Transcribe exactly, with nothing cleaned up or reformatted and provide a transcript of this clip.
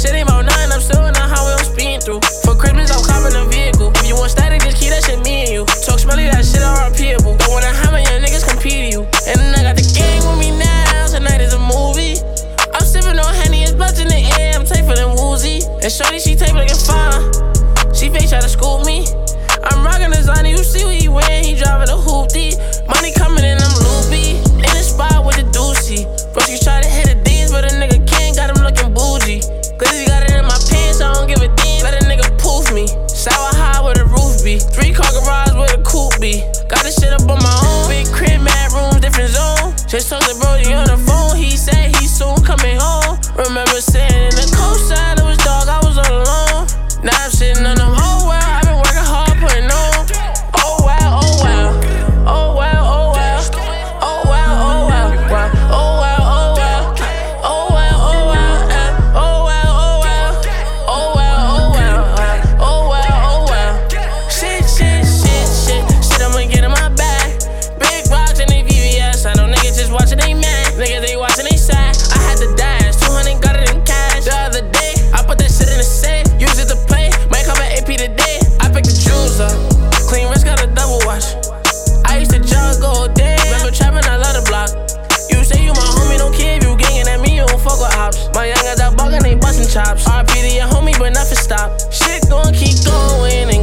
Shit ain't about nothing, I'm still on the highway, I'm speeding through. For Christmas, I'm copping a vehicle. If you want static, just keep that shit me and you. Talk smelly, that shit are repeatable. Don't wanna have my young niggas compete to you. And then I got the gang with me now, tonight is a movie. I'm sipping on Henny, it's blunts in the air, I'm tight for them woozy. And shorty, she tape looking fine. She fake try to scoop me. I'm rockin' designer, you see what he wearing, he driving a hoopty. Money coming in, I'm loopy. In the spot with the doozy. Broskies try to hit a D's, but a nigga can't, got him looking bougie. Glizzy got it in my pants, I don't give a damn, let a nigga poof me. Sour high where the roof be, three car garage where the coupe be. Got this shit up on my own, big crib, mad rooms, different zone. Just talked to Brody on the phone, he said he soon coming home. Remember sitting in the coastside, it was dark, I was all alone. Now I'm sitting on them, oh wow, I've been working hard, putting on. Oh wow, oh wow, oh wow, oh wow, oh wow, oh wow, wow, oh wow, oh wow, oh wow, oh wow, eh. Oh wow, oh wow, oh wow, oh wow, oh wow, oh wow. Shit, shit, shit, shit, shit, I'ma get in my bag. Big rocks and they V V S, I know niggas just watching, they mad. Niggas they watching, they sad. I had to dash, two hundred got it in cash. The other day, I put that shit in the safe, use it to play. Might come at A P today, I picked the jewels up. Clean wrist, got a double wash. I used to jug all day, remember trapping, I love the block. You say you my homie, don't care if you gangin' at me, you don't fuck with ops. My young guys out buggin', they bustin' chops. R I P to your homie, but nothing stop. Shit gon' keep going.